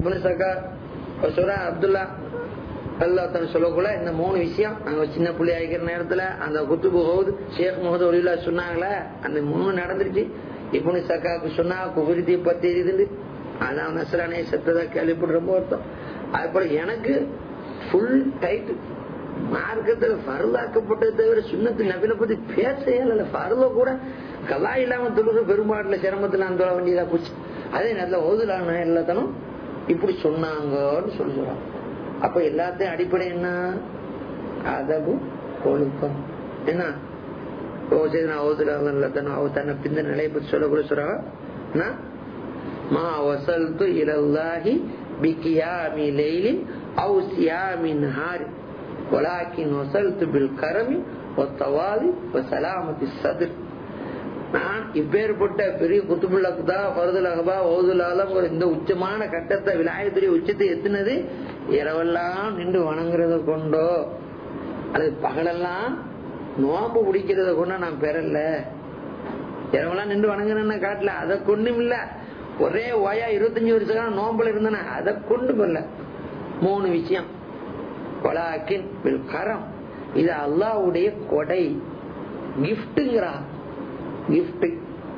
அப்துல்லா அல்லாஹ் சொல்லக்குள்ள இந்த 3 விஷயம் நாங்க சின்ன பிள்ளையா இருக்கிற நேரத்துல அந்த குத்துபு ஹவுத் ஷேக் முகமது ஒலியுல்லா சொன்னாங்களே, அந்த 3 நடந்துருச்சு. இப்னு சக்காக்கு சொன்னா குஃப்ரி பத்தி இருக்குது, அதான் நஸ்ரானே செத்ததா கேள்விப்பட்டு ரொம்ப வருத்தம். அதுபோல எனக்கு ஃபுல் டைட் மார்க்கத்துல ஃபர்லாக்கப்பட்டதை தவிர சுன்னத்து நபில பத்தி பேசவே இல்லை. ஃபர்ல கூட கலா இல்லாம தொழுக பெரும்பாட்டுல சிரமத்துல அந்த வேண்டியதா போச்சு. அதே நேரத்துல ஓதுலான எல்லாத்தனும் இப்படி சொன்னாங்கன்னு சொல்லுறான். அப்ப எல்லாத்தையும் அடிப்படை என்ன? அதபு, ஒழுக்கம். என்ன தன்னை பிந்த நிலையை பத்தி சொல்லக்கூட சொல்றாங்க. மா வசல்து இலல்லாஹி பிகியாமி லைலின் அவு சியாமி நஹாரி வலாக்கின் வசல்து பில் கரமி வத்தவாலி வசலாமத்தி சத்ர். நான் இப்பேற்பட்ட பெரிய குத்துபுல் அக்தா ஃபர்துல் அஹ்பா ஓதுல் ஆலம் இந்த உச்சமான கட்டத்தை விலாயத்துடைய உச்சத்தை எத்தினது இரவெல்லாம் நின்று வணங்குறத கொண்டோ அல்லது பகலெல்லாம் நோம்பு பிடிக்கிறத கொண்டோ நான் பெறல. இரவெல்லாம் நின்று வணங்குறேன்னு காட்டல, அதை கொண்டும் இல்ல. ஒரே ஓயா 25 வருஷம் நோம்புல இருந்தன, அதை கொண்டு வரல. 3 விஷயம். வலாக்கின் பில் கரம், இது அல்லாஹ்வுடைய கொடை, கிஃப்ட்ங்கிறா. கிஃப்ட்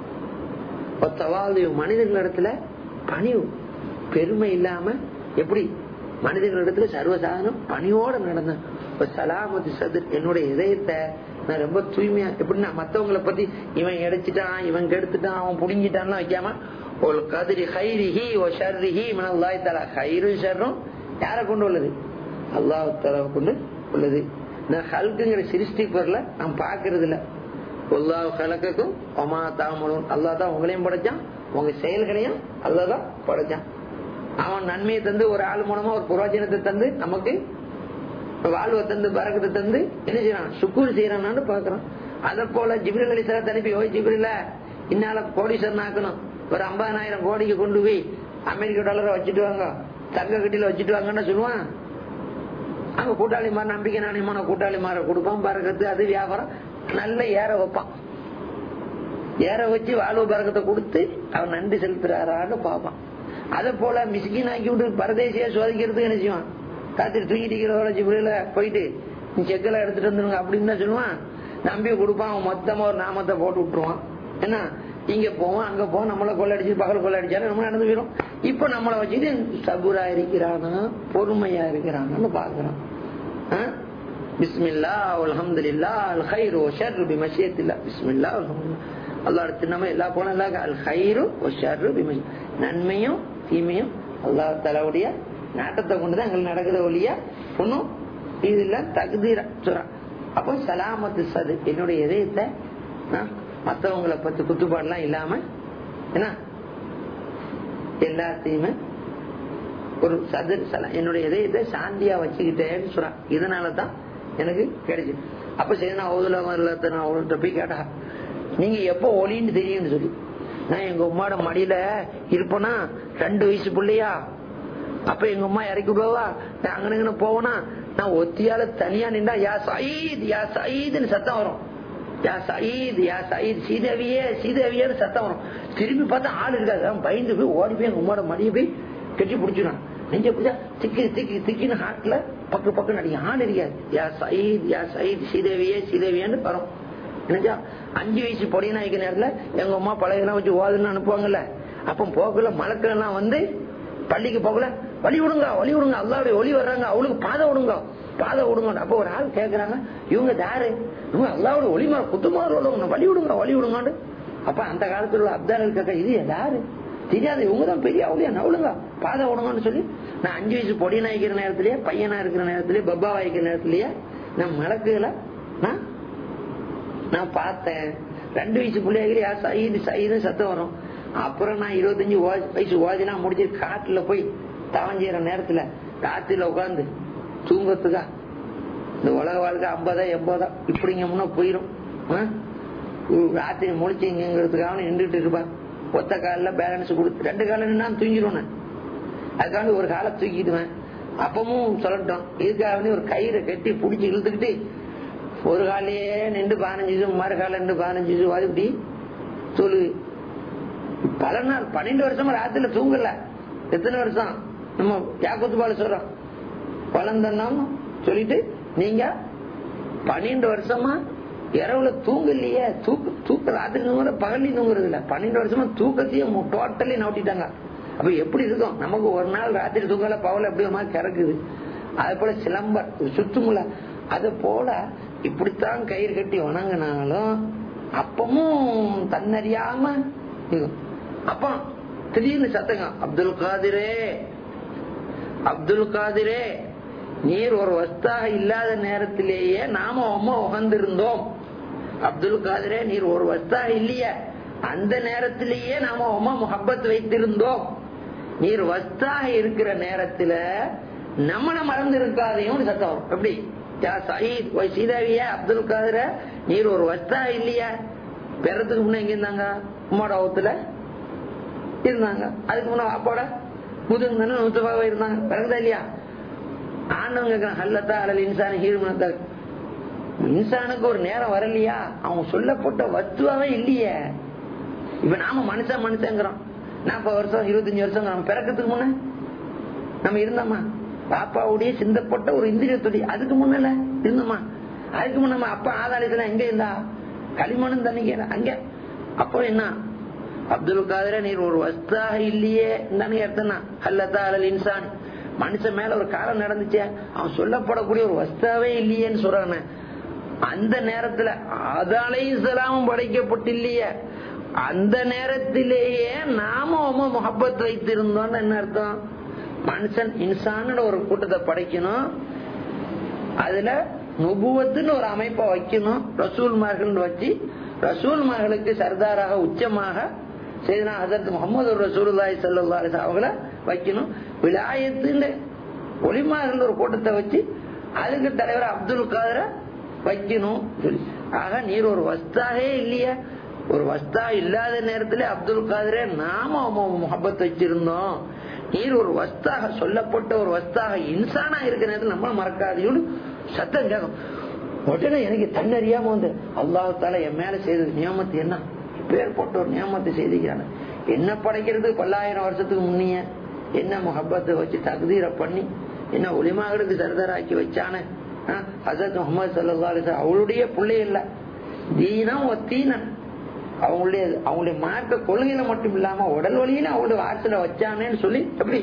மனிதர்களிடத்துல பணிவு, பெருமை இல்லாம எப்படி மனிதர்களிடத்துல சர்வசாதாரணம் பணியோட நடந்த சலாமத்து சதுர். என்னுடைய இதயத்தை நான் ரொம்ப தூய்மையா, எப்படின்னா மத்தவங்களை பத்தி இவன் எடைச்சிட்டான், இவன் கெடுத்துட்டான், அவன் புடுங்கிட்டான் வைக்காம ஒரு கதிரி ஹைரிஹி ஓ ஷர்ரிஹி மினல்லாஹி தஆலா. ஹைரும் ஷர்ரும் யாரை கொண்டு உள்ளது? அல்லாஹ் தஆலாவை கொண்டு உள்ளது. நான் ஹல்குங்கிற சிருஷ்டி பொருளை நான் பாக்குறது இல்ல. அல்லாஹ் கலக்கும் ஒமா தாமலும், அல்லாஹ் தான் உங்களையும் படைச்சான், உங்க செயல்களையும் அல்லாஹ் தான் படைச்சான். அவன் நன்மையை தந்து ஒரு ஆள் மூலமா ஒரு புரோஜனத்தை தந்து நமக்கு வாழ்வை தந்து பரக்கத்தை தந்து என்ன செய்யறான்? சுக்கூர் செய்யறான்னு பாக்குறான். அத போல ஜிப்ரீல் அலைஹிஸ்ஸலாம் அனுப்பி, ஓய் ஜிப்ரீல இன்னால கோடீஸ்வரன் ஆக்கணும், ஒரு 50,000 கோடிக்கு கொண்டு போய் அமெரிக்க டாலரை வச்சுட்டு வாங்க, தங்க கட்டியில வச்சுட்டு வாங்கன்னு சொல்லுவான். அங்க கூட்டாளி மாதிரி நம்பிக்கை நாணயமான கூட்டாளி மாதிரி கொடுப்பான், பரக்கத்து அது வியாபாரம் நல்ல ஏற வைப்பான். ஏற வச்சு வாழ்வு பரக்கத்தை கொடுத்து அவன் நன்றி செலுத்துறாரான்னு பார்ப்பான். அதை போல மிஸ்கின் ஆக்கி விட்டு பரதேசியா சோதிக்கிறதுக்கு என்ன செய்வான்? ராத்திரி தூங்கிட்டு ஜிப்ரீல போயிட்டு நீ செக்கெல்லாம் எடுத்துட்டு வந்துருங்க அப்படின்னு தான் சொல்லுவான். நம்பி கொடுப்பான். அவன் மொத்தமா ஒரு நாமத்தை போட்டு விட்டுருவான். என்ன இங்க போவோம் அங்க போவோம், நம்மளை கொள்ளடிச்சு பகல் கொள்ளடிச்சாலும் நம்ம நடந்து போயிடும். இப்ப நம்மளை வச்சுட்டு சபுரா இருக்கிறானா, பொறுமையா இருக்கிறான்னு பாக்குறான். பிஸ்மில்லாஹ் அல்ஹம்துலில்லாஹ் அல் கைரு வஷர்ரு பிமஷியத்தில்லாஹ். பிஸ்மில்லாஹ் அல்ஹம்துலில்லாஹ், அல்லாஹ் திருநாம எல்லா போன அல் கைரு வஷர்ரு பிமஷி, நன்மையும் தீமையும் அல்லாஹ் தஆலாவுடைய நாட்டத்தை கொண்டுதான் எங்களுக்கு நடக்குது ஒழிய ஒன்னும் இது இல்ல. தக்தீரா சொல்றான். அப்போ சலாமத்து சது, என்னுடைய இதயத்தை மற்றவங்களை பத்தி குத்துப்பாடுலாம் இல்லாம என்ன எல்லாத்தையுமே ஒரு சதுர் என்னுடைய இதயத்தை சாந்தியா வச்சுக்கிட்டேன்னு சொல்றான். இதனாலதான் எனக்கு கிடைச்சு. அப்ப சரி, நான் அவங்கள்ட்ட போய் கேட்டா நீங்க எப்ப ஒளின்னு தெரியும்னு சொல்லி, நான் எங்க உமாட மடியில இருப்பேனா 2 வயசு பிள்ளையா, அப்ப எங்க அம்மா இறக்கி விடுவா, நான் அங்கன்னு போவேனா, நான் ஒத்தியால தனியா நின்றா யா சயீத் யா சயீத்னு சத்தம் வரும். யா சயீத் யா சயீத், சீதேவியே சீதேவியேன்னு சத்தம் வரும். திரும்பி பார்த்தா ஆள் இருக்காது. அவன் பயந்து போய் ஓடி போய் எங்க உமாட மடியை போய் கட்டி பிடிச்சிடான். நெஞ்ச பிடிச்சா திக்கி திக்கி திக்கின்னு ஹார்ட்ல பக்கு பக்கம் அடிக்க ஆள் இருக்காது. யா சயீத் சீதேவியே சீதேவியேன்னு வரும். நினைச்சா 5 வயசு பொடியினா இருக்கிற நேரத்துல எங்க அம்மா பழையெல்லாம் வச்சு ஓதுன்னு அனுப்புவாங்கல்ல. அப்ப போக்குல மலக்கள் எல்லாம் வந்து பள்ளிக்கு போகல, வழி விடுங்க வழி விடுங்க, அல்லாவுடைய ஒளி வர்றாங்க, அவளுக்கு பாதை விடுங்க பாதை விடுங்க. அப்ப ஒரு ஆள் கேக்குறாங்க, இவங்க யாரு? இவங்க அல்லாவுடைய ஒளிமா குத்துமாறு வழி விடுங்க வழி விடுங்க. அப்ப அந்த காலத்துல உள்ள அப்தார்கள் கேட்க, இது யாரு தெரியாது, இவங்கதான் பெரிய அவளியா, நவளுங்க பாதை விடுங்கன்னு சொல்லி, நான் 5 வயசு பொடியனா இருக்கிற நேரத்திலேயே பையனா இருக்கிற நேரத்திலேயே பப்பாவா இருக்கிற நேரத்திலேயே நான் மலக்குகளை நான் பார்த்தேன். 2 வயசு பிள்ளையாகிற யார் சயீது சயீதுன்னு சத்தம் வரும். அப்புறம் நான் 25 வயசு ஓதினா முடிச்சு காட்டுல போய் தவஞ்சேற நேரத்துல காத்துல உட்காந்து தூங்கத்துக்கா இந்த உலக வாழ்க்கை 50 80 இப்படிங்க முன்ன போயிரும். ராத்திரி முடிச்சுங்கிறதுக்காக நின்றுட்டு இருப்பான். ஒத்த காலில் பேலன்ஸ் கொடுத்து 2 காலம் நின்னா தூங்கிடுவேன். அதுக்காண்டி ஒரு காலை தூக்கிடுவேன். அப்பவும் சொல்லட்டும், இதுக்காக ஒரு கயிறை கட்டி பிடிச்சி இழுத்துக்கிட்டு ஒரு காலையே நின்று 15 மறு கால நின்று 15 வாதிப்படி சொல்லு. பல நாள் 12 வருஷமா ராத்திரில தூங்கல. எத்தனை வருஷம்? நம்ம யாக்கூத்துபால சொல்றோம், வளர்ந்தோம் சொல்லிட்டு நீங்க 12 வருஷமா இரவுல தூங்கலையே, தூக்க ராத்திரி தூங்குற பகலி தூங்குறது இல்ல, 12 வருஷமா தூக்கத்தையும் டோட்டலி நோட்டிட்டாங்க. அப்ப எப்படி இருக்கும் நமக்கு? ஒரு நாள் ராத்திரி தூங்கல, பகல எப்படி கிறக்குது. அது போல சிலம்பர் சுத்துமுல, அது போல இப்படித்தான் கயிறு கட்டி வணங்கினாலும் அப்பமும் தன்னறியாம. அப்ப திடீர்னு சத்தங்க, அப்துல் காதிரே, அப்துல் காதிரே, நீர் ஒரு வஸ்தாக இல்லாத நேரத்திலேயே நாம உகந்திருந்தோம். அப்துல் காதிரே, நீர் ஒரு வஸ்தாக இல்லையே, அந்த நேரத்திலேயே நாம முஹப்பத் வைத்திருந்தோம். நீர் வஸ்தாக இருக்கிற நேரத்துல நம்மள மறந்து இருக்காதையும் சத்தம் வரும். எப்படி சீதாவியா அப்துல் காதிர, நீர் ஒரு வஸ்தா இல்லையா? பெறத்துக்கு முன்ன எங்க இருந்தாங்க? உம்மோட அவத்துல இருந்தாங்க. அதுக்கு முன்ன அப்போட முதுகு நூத்துபாவா இருந்தாங்க. பிறகுதா இல்லையா? ஆண்டவங்க கேட்கிறான், ஹல்லத்தா அலல் இன்சான் ஹீர்மனத்தா, இன்சானுக்கு ஒரு நேரம் வரலையா? அவங்க சொல்லப்பட்ட வஸ்துவாவே இல்லையே. இப்ப நாம மனுஷங்கிறோம். 40 வருஷம் 25 வருஷம் நம்ம பிறக்கிறதுக்கு முன்ன நம்ம இருந்தோமா? பாப்பாவுடைய சிந்தப்பட்ட ஒரு இந்திரியத்துடைய அதுக்கு முன்னல இருந்தோமா? அதுக்கு முன்ன அப்பா ஆதாரத்துல எங்க இருந்தா? களிமண்ணும் தண்ணிக்க அங்க. அப்போ என்ன? அப்துல் காதிர, நீர் ஒரு வஸ்தாக இல்லையே தானே அர்த்தம்னா. ஹல்லத்தா அலல் இன்சான், மனுஷன் மேல ஒரு காலம் நடந்துச்சே, அவன் சொல்லப்படக்கூடிய ஒரு வஸ்தாவே இல்லையேன்னு சொல்றான. அந்த நேரத்துல ஆதாலையும் படைக்கப்பட்டில்லையே, அந்த நேரத்திலேயே நாம முஹப்பத் வைத்திருந்தோம். என்ன அர்த்தம்? மனுஷன் இன்சான் ஒரு கூட்டத்தை படைக்கணும், அதுல நுபுவத்துன்னு ஒரு அமைப்பை வைக்கணும், ரசூல்மார்கள் வச்சு ரசூல்மார்களுக்கு சர்தாராக உச்சமாக செய்தனா ஹஜ்ரத் முஹம்மது ரசூலுல்லாஹி ஸல்லல்லாஹு அலைஹி வஸல்லம் அவங்கள வைக்கணும். விலாயத்துன்னு ஒலிமார்கள் ஒரு கூட்டத்தை வச்சு அதுக்கு தலைவர் அப்துல் காதிர வைக்கணும் சொல்லி. ஆக நீர் ஒரு வஸ்தாகே இல்லையா? ஒரு வஸ்தா இல்லாத நேரத்துல அப்துல் காதிரே நாம முஹப்பத் வச்சிருந்தோம். நீர் ஒரு வஸ்தாக சொல்லப்பட்ட ஒரு வஸ்தாக இன்சானா இருக்கிற நேரத்தில் நம்ம மறக்காதையோடு சத்தம் கேட்கும். உடனே எனக்கு தன்னறியாம வந்து அல்லாஹ் தஆலா என் மேல செய்தது நியமத்து என்ன, பேர் போட்ட ஒரு நியமத்தை செய்திருக்கான. என்ன படைக்கிறது 10,000 வருஷத்துக்கு முன்னிய என்ன முஹப்பத்தை வச்சு தக்தீரை பண்ணி என்ன உலிமாகளுக்கு சர்தாராக்கி வச்சான ஹஜ்ரத் முஹம்மது ஸல்லல்லாஹு அலைஹி வஸல்லம். அவளுடைய பிள்ளை இல்ல, தீனம் ஒத்தீனன், அவங்களுடைய மார்க்க கொள்கையில மட்டும் இல்லாம உடல் வழியில அவங்களுடைய வாரத்துல வச்சானேன்னு சொல்லி எப்படி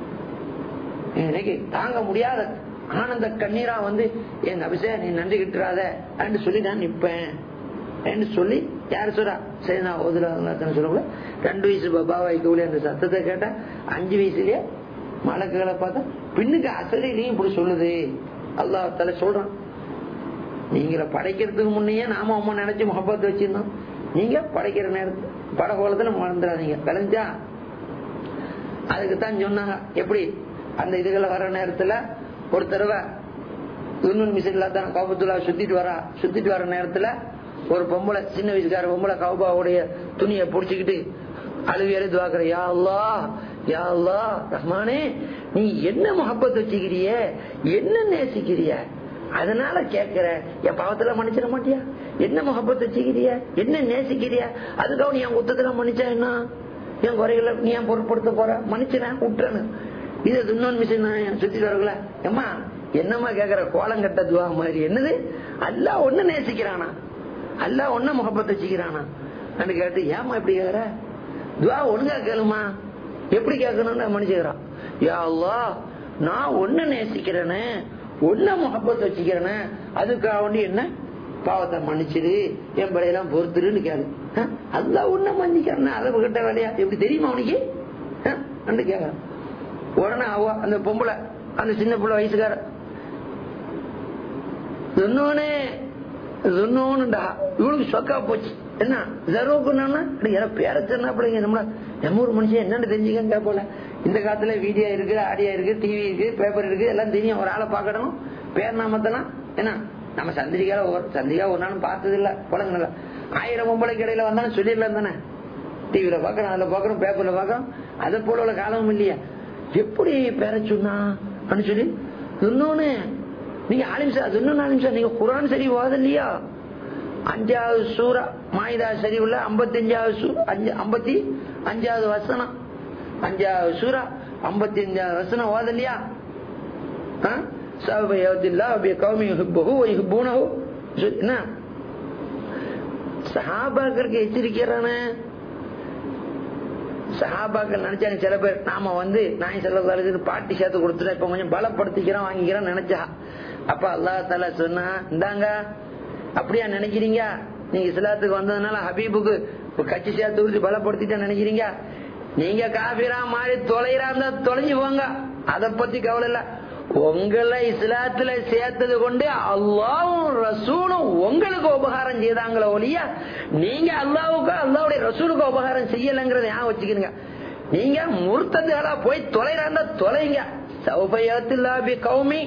எனக்கு தாங்க முடியாத ஆனந்த கண்ணீரா வந்து என் அபிஷே நீ நன்றி கிட்டுறாத அப்படின்னு சொல்லி நான் நிப்பேன் சொல்லி யாரு சொல்றா? சரி நான் சொல்லக்கூட 2 வயசு பாபா வைக்கல அந்த சத்தத்தை கேட்டா 5 வயசுலயே மலக்குகளை பார்த்தா பின்னுக்கு அசலையும் இப்படி சொல்லுது. அல்லாஹ் தஆலா சொல்றான், நீங்கள படைக்கிறதுக்கு முன்னையே நாம அம்மா நினைச்சு முஹப்பத் வச்சிருந்தோம், நீங்க படைக்கிற நேரத்துல படகோலத்துல மறந்துடாதீங்க. விளைஞ்சா அதுக்குத்தான் சொன்னாங்க. எப்படி அந்த இதுகளை வர்ற நேரத்துல ஒரு தடவை துன்னூன் மிஷின்ல தான் கௌபத்துல்லா சுத்திட்டு வர நேரத்துல ஒரு பொம்பளை, சின்ன வயசுக்கார பொம்பளை கௌபாவுடைய துணியை புடிச்சுக்கிட்டு அழுவியலை துவாக்குற, யா அல்லாஹ் யா அல்லாஹ் ரஹ்மானே, நீ என்ன முஹப்பத் வச்சுக்கிறிய, என்ன நேசிக்கிறிய, அதனால கேட்கிற, என் பாவத்துல மன்னிச்சிட மாட்டியா? என்ன முஹப்பத் வச்சுக்கிறிய, என்ன நேசிக்கிறிய, அதுக்காக நீ என் குத்தத்துல மன்னிச்சா என்ன, என் குறைகளை நீ ஏன் பொருட்படுத்த போற, மன்னிச்சுறேன் விட்டுறேன்னு. இது துன்னோன் மிஷின் சுத்திட்டு வரல. ஏமா என்னமா கேக்குற கோலம் கட்ட துவா மாதிரி? என்னது அல்லாஹ் ஒண்ணு நேசிக்கிறானா, அல்லாஹ் ஒண்ணு முஹப்பத் வச்சுக்கிறானா கேட்டு ஏமா இப்படி கேக்குற? துவா ஒழுங்கா கேளுமா, எப்படி கேட்கணும்னு மன்னிச்சுக்கிறான். யா அல்லாஹ் நான் ஒண்ணு நேசிக்கிறேன்னு, ஒண்ணு முஹப்பத் வச்சுக்கிறேன்னு, அதுக்காக வேண்டி என்ன பாவத்தை மன்னிச்சிடு, என் படையெல்லாம் பொறுத்துருன்னு கேளு. அல்லாஹ் ஒண்ணு மன்னிக்கிறேன், அதை கிட்ட வேலையா எப்படி தெரியுமா அவனுக்கு கேக்குறான். உடனே அந்த பொம்பளை, அந்த சின்ன பிள்ளை வயசுக்கார இவளுக்கு சொக்கா போச்சு. என்ன ஜரோக்குன்னா பேர சொன்னா பிள்ளைங்க நம்ம ஊர் மனுஷன் என்னன்னு தெரிஞ்சுக்க போல. இந்த காலத்துல வீடியோ இருக்கு, ஆடியோ இருக்கு, டிவி இருக்கு, பேப்பர் இருக்கு, எல்லாம் தெரியும். ஒரு ஆளை பாக்கணும், பேர் நாமத்தெல்லாம் என்ன நம்ம சந்திரிக்கா ஒரு நாளும் பார்த்தது இல்ல. குழந்தைங்கள 1000 பொம்பளைக்கு இடையில வந்தாலும் சொல்லிடலாம் தானே. டிவியில பாக்கணும், அதுல பாக்கணும், பேப்பர்ல பாக்கணும். அதை போல உள்ள காலமும் இல்லையா? எப்படி பேர சொன்னா சொல்லி சொன்னோன்னு நீங்க ஆலிம்சா சொன்ன ஆலிம்சா நீங்க குர்ஆன் சரி ஓத இல்லையா? 5வது சூரா மாயிதா சரி உள்ள 55வது வசனம், 5வது சூரா 55 வசனம் ஓதலையா? என்ன சஹாபாக்களுக்கு எச்சரிக்கிறான. சஹாபாக்கள் நினைச்சாங்க சில பேர் நாம நாய் செல்ல பாட்டி சேர்த்து கொடுத்துட்டா இப்ப கொஞ்சம் பலப்படுத்திக்கிறோம் வாங்கிக்கிறோம் நினைச்சா. அப்ப அல்லாஹ் தஆலா சொன்னா, இந்தாங்க அப்படியா நினைக்கிறீங்க? நீங்க இஸ்லாத்துக்கு வந்ததுனால ஹபீபுக்கு கட்சி சேர்த்து கொடுத்து பலப்படுத்திட்டா நினைக்கிறீங்க? நீங்க காபிரா மாறி தொலைறாந்தா தொலைஞ்சு போங்க, அத பத்தி கவலை இல்ல. உங்களை இஸ்லாத்துல சேர்த்தது கொண்டு அல்லாஹ்வும் ரசூலும் உங்களுக்கு உபகாரம் செய்தாங்களோ ஒழிய நீங்க அல்லாஹ்வுக்கு அல்லாஹ்வுடைய ரசூலுக்கு உபகாரம் செய்யலங்கறத ஞாபகம் வச்சுக்கீங்க. நீங்க முர்த்ததுகளா போய் தொலைறாந்தா தொலைங்க. சௌபயத்துல்லா பி கௌமி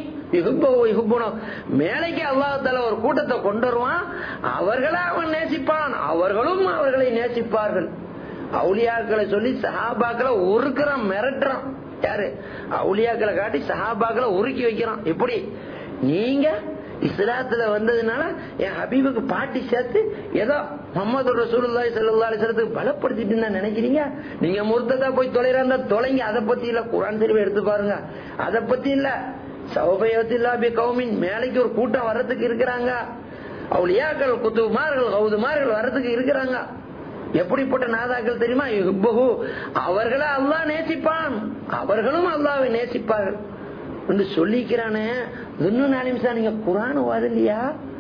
மேலைக்கு அல்லாஹ் தஆலா ஒரு கூட்டத்தை கொண்டு வருவான், அவர்களை அவன் நேசிப்பான், அவர்களும் அவர்களை நேசிப்பார்கள். அவுலியாக்களை சொல்லி சஹாபாக்களை உருக்குறான், மிரட்டுறான். யாரு? அவுலியாக்களை காட்டி சஹாபாக்களை உருக்கி வைக்கிறான். எப்படி? நீங்க இஸ்லாத்துல வந்ததுனால என் ஹபீபுக்கு பாட்டி சேர்த்து ஏதோ முஹம்மது ரசூலுல்லாஹி ஸல்லல்லாஹு அலைஹி வஸல்லம் பலப்படுத்திட்டு நினைக்கிறீங்க? நீங்க முர்த்ததா போய் தொலைறாந்தா தொலைங்க, அதை பத்தி இல்ல. குர்ஆன் ஷரீஃப் எடுத்து பாருங்க, அதை பத்தி இல்ல. சௌபயத்துல்லா பி கௌமின் மேலைக்கு ஒரு கூட்டம் வர்றதுக்கு இருக்கிறாங்க. அவுலியாக்கள் குத்துமார்கள் கௌதுமார்கள் வர்றதுக்கு இருக்கிறாங்க. எப்படிப்பட்ட நாதாக்கள் தெரியுமா? யுஹிப்புஹு, அவர்களை அல்லாஹ் நேசிப்பான், அவர்களும் அல்லாஹ்வை நேசிப்பார்கள் என்று சொல்லிக்கிறானே. துன்னு நாலிம்சா நீங்க குர்ஆன் ஓதலையா?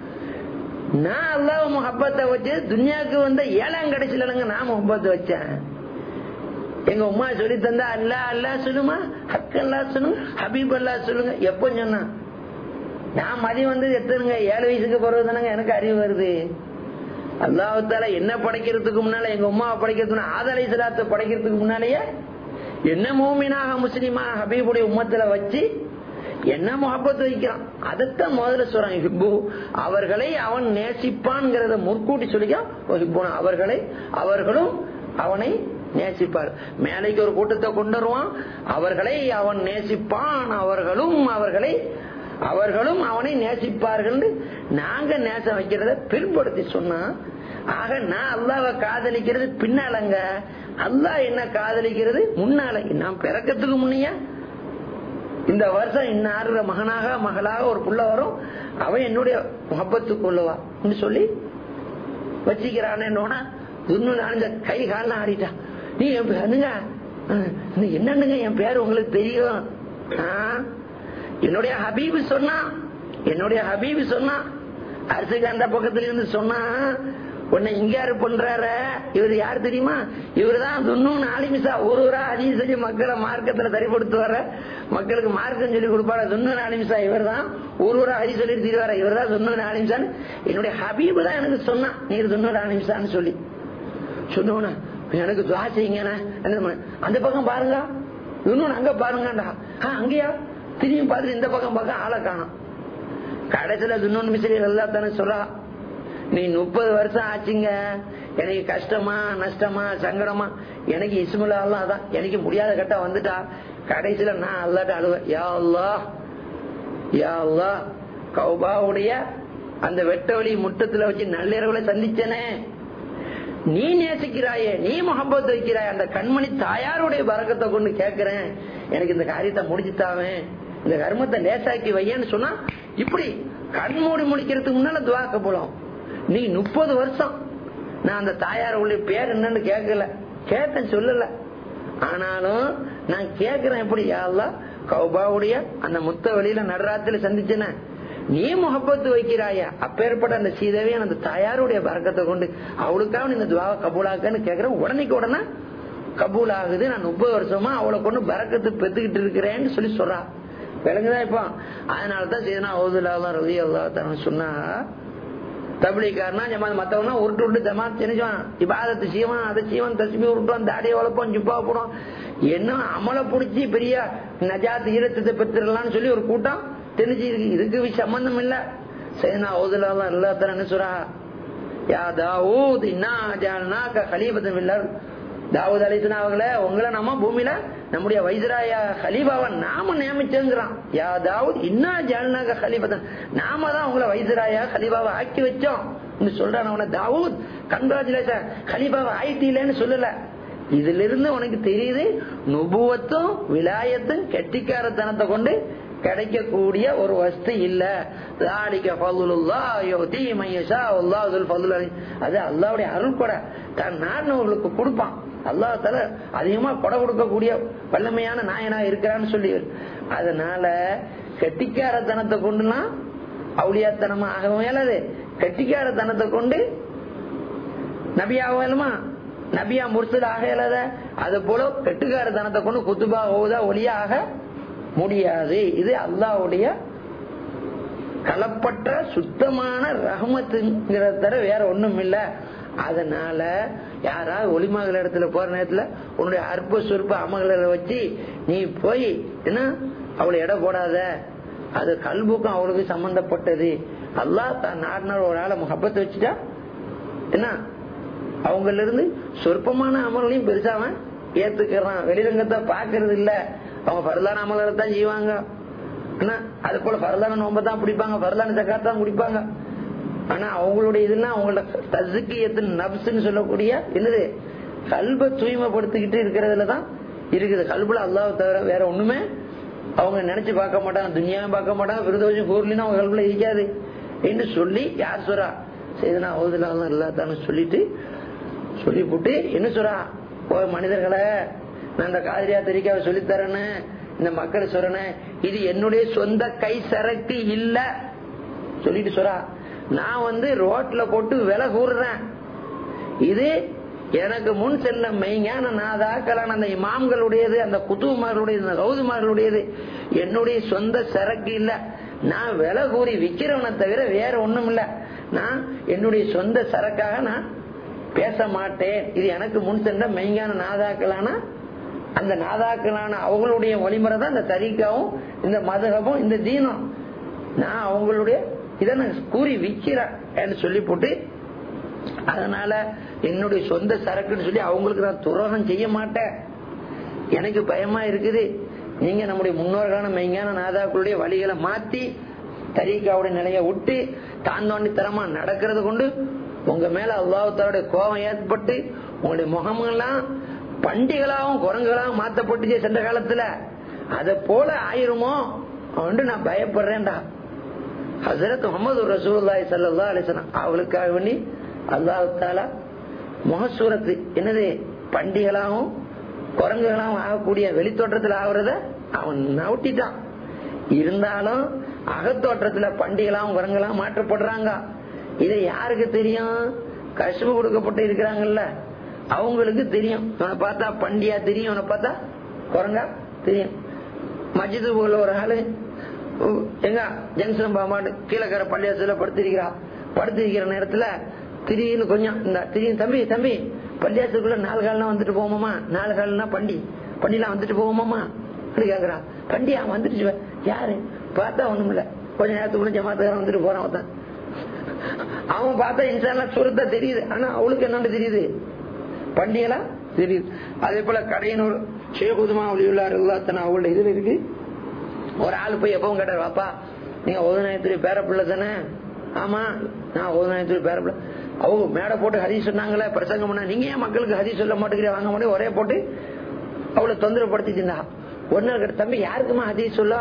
நான் அல்லாஹ் முஹப்பத்தை வச்சு துன்யாவுக்கு வந்த 7ஆம் கடைசியில நான் முஹப்பத்தை வச்சேன். எங்க உம்மா சொல்லி தந்தா அல்லாஹ் அல்லாஹ் சொல்லுமா, ஹக் அல்லாஹ் சொல்லுங்க, ஹபீப் அல்லாஹ் சொல்லுங்க. எப்ப சொன்னா? நான் மதி எத்தனுங்க 7 வயசுக்கு பிறகு தானங்க எனக்கு அறிவு வருது. அல்லாஹ் தஆலா என்ன படைக்கிறதுக்கு முன்னால, எங்க உம்மாவை படைக்கிறதுக்கு ஆதம் அலைஹிஸ்ஸலாத்தை படைக்கிறதுக்கு முன்னாலேயே என்ன மூமினாக முஸ்லிமா ஹபீபுடைய உம்மத்துல வச்சு என்ன முஹப்பத் வைக்கிறான். அதைத்தான் முதல்ல சொல்றான். ஹிப்பு, அவர்களை அவன் நேசிப்பான்ங்கிறத முற்கூட்டி சொல்லிக்கான். அவர்களை அவர்களும் அவனை நேசிப்பார். மேலைக்கு ஒரு கூட்டத்தை கொண்டு வருவான், அவர்களை அவன் நேசிப்பான், அவர்களும் அவனை நேசிப்பார்கள். நாங்க நேசம் வைக்கிறத பின்படுத்தி சொன்னா, ஆக நான் அல்லாஹ்வை காதலிக்கிறது பின்னாலங்க, அல்லாஹ் என்ன காதலிக்கிறது முன்னால. நான் பிறக்கிறதுக்கு முன்னையா இந்த வருஷம் இன்னாரு மகனாக மகளாக ஒரு புள்ள வரும், அவன் என்னுடைய முஹப்பத்துக்கு உள்ளவா சொல்லி வச்சிக்கிறான். என்னோட கை காலம் ஆடிட்டா. நீ என்னங்க என் பேர் உங்களுக்கு தெரியும்? என்னுடைய ஹபீபு சொன்னா அரசுக்கு அந்த பக்கத்துல இருந்து சொன்னா, உன்னை இங்க யாரு பண்றார? இவர் யாரு தெரியுமா? இவருதான் துன்னூன் ஆலிமிசா. ஒரு ஹதீஸ் சொல்லி மக்களை மார்க்கத்துல தரிப்படுத்து வர, மக்களுக்கு மார்க்கம் சொல்லி கொடுப்பாரு துன்னூன் ஆலிமிசா. இவர் தான் ஒரு ஹதீஸ் சொல்லி தீர்வார, இவர் தான் துன்னூன் ஆலிமிசான்னு என்னுடைய ஹபீபு தான் எனக்கு சொன்னா, நீர் துன்னூன் ஆலிமிசான்னு சொல்லி சொன்னோன்னா எனக்கு துவா செய்யுங்க. அந்த பக்கம் பாருங்க, இன்னொன்னு அங்க பாருங்கடா. அங்கேயா திரும்பி பார்த்துட்டு இந்த பக்கம் பார்க்க ஆளை காணும். கடைசியில துன்னூன் மிஸ்ரி எல்லாம் தானே சொல்றா, நீ 30 வருஷம் ஆச்சுங்க, எனக்கு கஷ்டமா நஷ்டமா சங்கடமா, எனக்கு இஸ்முல்லா அல்லாஹ் தான், எனக்கு முடியாத கட்டம் வந்துட்டா கடைசியில நான் அல்லாஹ்ட்ட அழுவேன், யா அல்லாஹ் யா அல்லாஹ், கௌபாவுடைய அந்த வெட்ட வழி முட்டத்துல வச்சு நள்ளிரவுல சந்திச்சனே, நீ நேசிக்கிறாயே, நீ முஹப்பத் வைக்கிறாய், அந்த கண்மணி தாயாருடைய பரக்கத்தை கொண்டு கேட்கிறேன், எனக்கு இந்த காரியத்தை முடிச்சுட்டாவே, இந்த கர்மத்தை லேசாக்கி வையன்னு சொன்னா, இப்படி கண்மூடி முடிக்கிறதுக்கு முன்னால துஆ கபூலாம். நீ 30 வருஷம் நான் அந்த தாயாருடைய பேர் என்னன்னு கேட்கல, கேட்டேன் சொல்லல, ஆனாலும் நான் கேட்கிறேன் எப்படி, யா அல்லாஹ் கௌபாவுடைய அந்த முத்த வெளியில நடராத்திரில சந்திச்சன, நீ முஹப்பத்து வைக்கிறாயா, அப்பேற்பட்ட அந்த சீதேவியான அந்த தாயாருடைய பரக்கத்தை கொண்டு அவளுக்காக இந்த துஆவை கபூலாக்கன்னு கேட்கிறேன். உடனே கபூல் ஆகுது. நான் 30 வருஷமா அவளை கொண்டு பரக்கத்து பெத்துக்கிட்டு இருக்கிறேன்னு சொல்லி சொல்றா. விளங்குதான் இப்போ. அதனாலதான் செய்தனா ஓதுலாதான் ரவி அல்லா சொன்னா, தபிலிக்காரனா ஜமாத் மத்தவனா உருட்டு ஜமாத் செஞ்சுவான், இபாதத்து செய்வான், அதை செய்வான், தஸ்மீ உருட்டுவான், தாடியை வளர்ப்பான், ஜுப்பா போடுவான், என்ன அமலை பிடிச்சி பெரிய நஜாத் ஈரத்தை பெற்றுலான்னு சொல்லி ஒரு கூட்டம் தெரிஞ்சு இதுக்கு சம்பந்தம் இல்ல. செய்தனா ஓதுலாதான் அல்லா என்ன சொல்றா, யா தாவூத் இன்னா ஜஅல்னாக கலீஃபத்தன் ஃபில் அர்த், தாவூத் அலைஹிஸ்ஸலாம் அவங்கள உங்களை நம்ம பூமியில நம்முடைய வைஸ்ராயா கலீஃபாவை நாம நியமிச்சோங்கிறான். யா தாவூத் இன்னா ஜஅல்னாக கலீஃபத்தன், நாம தான் உங்களை வைஸ்ராயா கலீஃபாவை ஆக்கி வச்சோம் சொல்றான். அவன தாவூத் கங்க்ராச்சுலேஷன், கலீஃபாவை ஆயிட்டீங்களேன்னு சொல்லல, இதுல இருந்து உனக்கு தெரியுது நுபுவத்தும் விலாயத்தும் கெட்டிக்காரத்தனத்தை கொண்டு கிடைக்கக்கூடிய ஒரு வஸ்து இல்ல. அது அல்லாஹ்வுடைய அருள் கொடை. தான் நாடுனவர்களுக்கு கொடுப்பான். அல்லாஹ் தஆலா அதிகமா கொடை கொடுக்கக்கூடிய வல்லமையான நாயனா இருக்கிறான்னு சொல்லி. அதனால கெட்டிக்காரத்தனத்தை கொண்டுலாம் அவுலியாத்தனமா ஆக மேலது, கெட்டிக்காரத்தனத்தை கொண்டு நபியாக வேணுமா, நபியா முர்சல் ஆக இயலாத. அது போல கெட்டுக்காரத்தனத்தை கொண்டு குத்துபா ஓதா ஒலியா ஆக முடியாது. இது அல்லாஹ்வுடைய கலப்பற்ற சுத்தமான ரஹ்மத்துங்கிறத தவிர வேற ஒண்ணும் இல்ல. அதனால யாராவது ஒளிமகள் இடத்துல போற நேரத்துல உன்னுடைய அற்ப சொற்ப அமல்களை வச்சு நீ போய் என்ன அவளை எடை போடாத. அது கல்புக்கும் அவளுக்கு சம்பந்தப்பட்டது. அல்லாஹ் தான் நாடினார் ஒரு ஆளை முகப்பத்தை வச்சுட்டா என்ன அவங்கள இருந்து சொற்பமான அமல்களையும் பெருசா அவன் ஏத்துக்கிறான். வெளிரங்கத்தை பாக்குறது இல்ல. அவங்க பரலான அமல்களை தான் செய்வாங்க. அது போல பரலான நோம்ப தான் பிடிப்பாங்க, பரலான ஜக்காத் தான் குடிப்பாங்க. ஆனா அவங்களுடைய இதெல்லாம் அவங்களோட தஸ்கியத்தின் நப்ஸ்ன்னு சொல்லக்கூடிய என்னது கல்பை தூய்மைப்படுத்திக்கிட்டு இருக்கிறதுலதான் இருக்குது. கல்புல அல்லாஹ் தவிர வேற ஒண்ணுமே அவங்க நினைச்சு பார்க்க மாட்டாங்க, துனியாவும் பார்க்க மாட்டாங்க, விருதோஷம் கூறலின்னு அவங்க கல்புல இருக்காது என்று சொல்லி யார் சொல்றா செய்தனா ஓதுலாம் எல்லாத்தானு சொல்லிட்டு சொல்லி போட்டு என்ன சொல்றா, மனிதர்களை நான் இந்த காதிரியா தெரிக்காவை சொல்லித்தரேன்னு இந்த மக்கள் சொல்றேன்னு இது என்னுடைய சொந்த கை சரக்கு இல்ல சொல்லிட்டு சொல்றா. நான் ரோட்ல போட்டு விலை கூறுறேன். இது எனக்கு முன் செல்ல மெய்ஞான நாதாக்களான அந்த இமாம்களுடையது, அந்த குத்துமார்களுடையது, அந்த கௌதுமார்களுடையது. என்னுடைய சொந்த சரக்கு இல்ல. நான் விலை கூறி விக்கிறவனை தவிர வேற ஒண்ணும் இல்ல. நான் என்னுடைய சொந்த சரக்காக நான் பேச மாட்டேன். இது எனக்கு முன் சென்ற மெய்ஞான நாதாக்களான அந்த நாதாக்களான அவங்களுடைய வழிமுறை தான் இந்த தரீக்காவும் இந்த மதுஹபும் இந்த தீனும். நான் அவங்களுடைய இதை நான் கூறி விக்கிறேன் சொல்லி போட்டு, அதனால என்னுடைய சொந்த சரக்குன்னு சொல்லி அவங்களுக்கு நான் துரோகம் செய்ய மாட்டேன். எனக்கு பயமா இருக்குது. நீங்க நம்முடைய முன்னோர்களான மெய்ஞான நாதாக்களுடைய வழிகளை மாத்தி தரீக்காவுடைய நிலையை விட்டு தாந்தோண்டி தரமா நடக்கிறது கொண்டு உங்க மேல அல்லாஹ் தஆலாவுடைய கோபம் ஏற்பட்டு உங்களுடைய முகமெல்லாம் பண்டிகளாகவும் குரங்குகளாகவும் மாத்தப்பட்டுச்சு சென்ற காலத்துல. அத போல ஆயிருமோ அவன் நான் பயப்படுறேன்டா. ஹஸரத் முஹம்மது ரசூலுல்லாஹி ஸல்லல்லாஹு அலைஹி வஸல்லம் அவளுக்காக வேண்டி அல்லாஹ் தஆலா முகசூரத்து என்னது பண்டிகளாகவும் குரங்குகளாகவும் ஆகக்கூடிய வெளித்தோற்றத்தில் ஆகுறத அவன் நவுட்டிட்டான். இருந்தாலும் அகத்தோற்றத்துல பண்டிகளாகவும் குரங்குகளாகவும் மாற்றப்படுறாங்க. இதை யாருக்கு தெரியும்? கஷ்டம் கொடுக்கப்பட்டு இருக்கிறாங்கல்ல அவங்களுக்கு தெரியும். இவனை பார்த்தா பண்டியா தெரியும், இவனை பார்த்தா குரங்கா தெரியும். மஜிது போல ஒரு ஆளு எங்க ஜங்ஷன் பாமாட்டு கீழக்கரை பள்ளியாசல படுத்திருக்கிற நேரத்துல திடீர்னு கொஞ்சம் இந்த திடீர்னு தம்பி தம்பி பள்ளியாசலுக்குள்ள 4 கால்னா வந்துட்டு போவோமாமா, 4 கால்னா பண்டிலாம் வந்துட்டு போவோமாமா கேக்குறா. பண்டியா வந்துட்டு யாரு பார்த்தா ஒண்ணும் இல்ல, கொஞ்ச நேரத்துக்குள்ள ஜமாத்துக்காரன் வந்துட்டு போறான் தான். அவன் பார்த்தா இன்சான சுரத்தா தெரியுது. ஆனா அவளுக்கு என்னன்னு தெரியுது, பண்டிகைலாம் தெரியுது. அதே போல கடையனூர் ஷேகுதுமா அவளோட இதுல இருக்கு. ஒரு ஆளு போய் எப்பவும் கேட்டார், வாப்பா நீங்க ஓதுநாயகத்துடைய பேரப்பிள்ளை தானே? ஆமா நான் ஓதுநாயகத்துடைய பேரப்பிள்ளை. அவங்க மேடை போட்டு ஹதீஸ் சொன்னாங்களே பிரசங்கம் பண்ண, நீங்க ஏன் மக்களுக்கு ஹதீஸ் சொல்ல மாட்டேங்கிறீங்க வாங்க மாட்டே ஒரே போட்டு அவளை தொந்தரப்படுத்திட்டு இருந்தா. ஒரு நாள் கேட்ட, தம்பி யாருக்குமா ஹதீஸ் சொல்ல,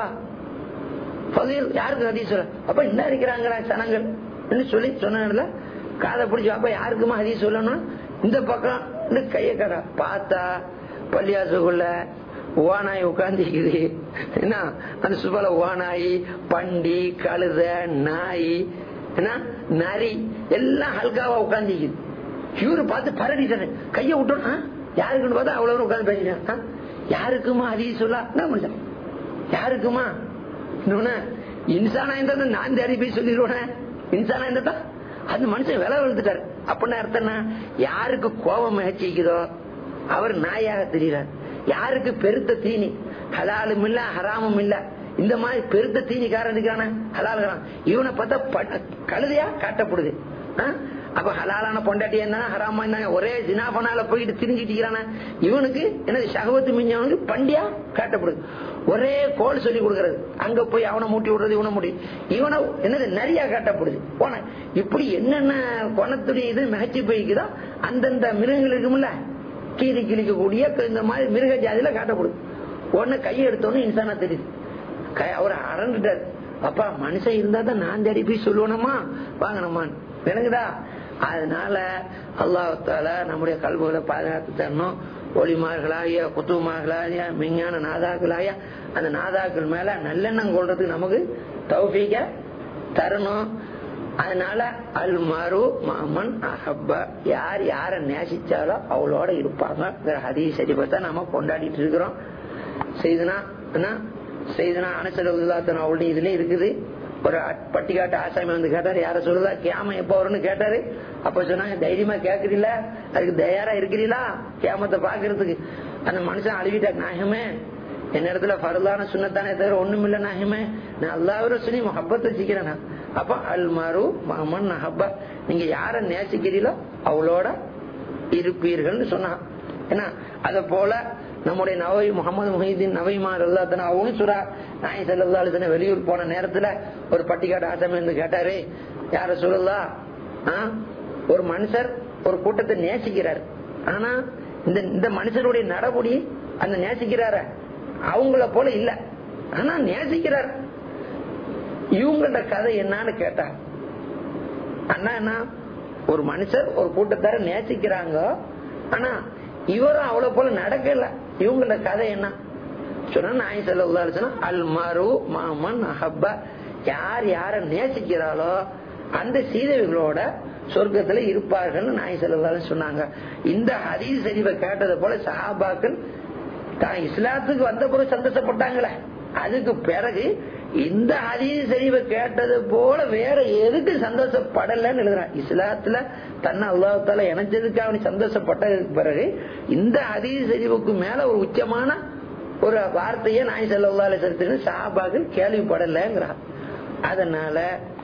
யாருக்கு ஹதீஸ் சொல்ல? அப்ப என்ன இருக்கிறாங்களா சனங்கள் சொல்லி சொன்ன காதை பிடிச்சி, அப்ப யாருக்குமா ஹதீஸ் சொல்லணும்? இந்த பக்கம் கைய கடா பார்த்தா பள்ளியாசுக்குள்ள ஓனாய் உட்கார்ந்து என்ன அந்த சுபல ஓனாய் பண்டி கழுத நாய் என்ன நரி எல்லாம் ஹல்காவா உட்கார்ந்து இவரு பார்த்து பரடிட்டாரு. கைய விட்டோம் யாருக்குன்னு பார்த்தா அவ்வளவு உட்கார்ந்து பேசிட்டான். யாருக்குமா ஹதீஸ் சொல்ல முடியும்? யாருக்குமா இன்சானா இருந்தா நான் தேடி போய் சொல்லிடுவேன். இன்சானா இருந்தா அந்த மனுஷன் விலை விழுந்துட்டாரு. அப்படின்னா அர்த்தம்னா யாருக்கு கோபம் மேய்ச்சிக்குதோ அவர் நாயாக தெரிகிறார். யாருக்கு பெருத்த தீனி ஹலாலும் இல்ல ஹராமும் இல்ல, இந்த மாதிரி பெருத்த தீனிக்காரன் இருக்கான ஹலாலுக்கான இவனை பார்த்தா கழுதையா காட்டப்படுது. அப்ப ஹலாலான பொண்டாட்டி என்ன ஹராமா என்ன ஒரே ஜினாபனால போயிட்டு திரிஞ்சிட்டு இவனுக்கு என்னது ஷஹவத்து மிஞ்சவனுக்கு பண்டியா காட்டப்படுது. ஒரே கோல் சொல்லி கொடுக்கறது, அங்க போய் அவனை மூட்டி விடுறது, இவனை மூட்டி இவனை என்னது நிறைய காட்டப்படுது. போன இப்படி என்னென்ன குணத்துடைய இது மிகச்சி போய்க்குதோ அந்தந்த மிருகங்கள் இருக்கும்ல கீறி கிழிக்கக்கூடிய இந்த மாதிரி மிருக ஜாதியில காட்டப்படுது. உடனே கையை எடுத்தோன்னு இன்சானா தெரியுது. அவர் அரண்டுட்டாரு. அப்பா மனுஷன் இருந்தா தான் நான் தேடி போய் சொல்லுவனமா வாங்கணுமான்னு விளங்குதா? அதனால அல்லாஹ்தால நம்முடைய கல்விகளை பாதுகாத்து தரணும். ஒளிமார்களாகிய குத்துமார்களாகிய விஞ்ஞான நாதாக்களாகிய அந்த நாதாக்கள் மேல நல்லெண்ணம் கொள்றதுக்கு நமக்கு தௌஃபீக தரணும். அதனால அல் மரு மமன் அஹப்ப, யார் யார நேசிச்சாலோ அவளோட இருப்பாங்க. ஹதீஸ் ஷரீஃபை தான் நம்ம கொண்டாடிட்டு இருக்கிறோம். செய்தனா அனசலுல்லாஹ் அவளுடைய இதுல இருக்குது. ஒரு பட்டிக்காட்டு ஆசாமி வந்து கேட்டாரு, யார சொல்லுதா கியாம எப்ப வரும்னு கேட்டாரு. அப்ப சொன்னாங்க, தைரியமா கேக்குறீல, அதுக்கு தயாரா இருக்கிறீங்களா கியாமத்தை பாக்குறதுக்கு? அந்த மனுஷன் அழுவிட்டா, நாயகமே என்ன இடத்துல ஃபர்லான சுன்னத்தானே தவிர ஒண்ணும் இல்ல நாயகமே, நான் அல்லாஹ்வை சொல்லி முஹப்பத் வச்சுக்கிறேன். அப்ப அல் மரு மமன் அஹப்ப, நீங்க யார நேசிக்கிறீங்களோ அவளோட இருப்பீர்கள் சொன்னா. ஏன்னா அத போல நம்முடைய நவவி முகமது முஹிதீன் நவீமார் அல்லாஹ் அவங்க சுரா நாயகம் ஸல்லல்லாஹு அலைஹி வஸல்லம் வெளியூர் போன நேரத்துல ஒரு பட்டிக்காடு ஆசாமி வந்து கேட்டாரு, யார சொல்லலாம், ஒரு மனுஷர் ஒரு கூட்டத்தை நேசிக்கிறார். ஆனா இந்த மனுஷருடைய நடபடி அந்த நேசிக்கிறார அவங்கள போல இல்ல, ஆனா நேசிக்கிறார். இவங்களோட கதை என்னன்னு கேட்டா, அண்ணா என்ன, ஒரு மனுஷர் ஒரு கூட்டத்தார நேசிக்கிறாங்க, ஆனா இவரும் அவ்வளவு போல நடக்கல. இவங்களோட கதை என்ன சொன்னா, நாயகம் ஸல்லல்லாஹு அலைஹி வஸல்லம் அல் மரு மமன் அஹப்ப, யார் யார நேசிக்கிறாளோ அந்த சீதவிகளோட சொர்க்கத்துல இருப்பார்கள் நாயகம் ஸல்லல்லாஹு அலைஹி வஸல்லம் சொன்னாங்க. இந்த ஹதீஸ் ஷரீஃபை கேட்டது போல சஹாபாக்கள் தான் இஸ்லாத்துக்கு வந்த பிறகு சந்தோஷப்பட்டாங்களே, அதுக்கு பிறகு இந்த ஹதீஸ் ஷரீஃபை கேட்டது போல வேற எதுக்கு சந்தோஷப்படலன்னு எழுதுறான். இஸ்லாத்துல தன்னை அல்லாஹ் தஆலா இணைச்சதுக்கு அவன் சந்தோஷப்பட்டதுக்கு பிறகு இந்த ஹதீஸ் ஷரீஃபுக்கு மேல ஒரு உச்சமான ஒரு வார்த்தையை நாயகம் ஸல்லல்லாஹு அலைஹி வஸல்லம் சஹாபாக்கள் கேள்விப்படலங்கிறான். அதனால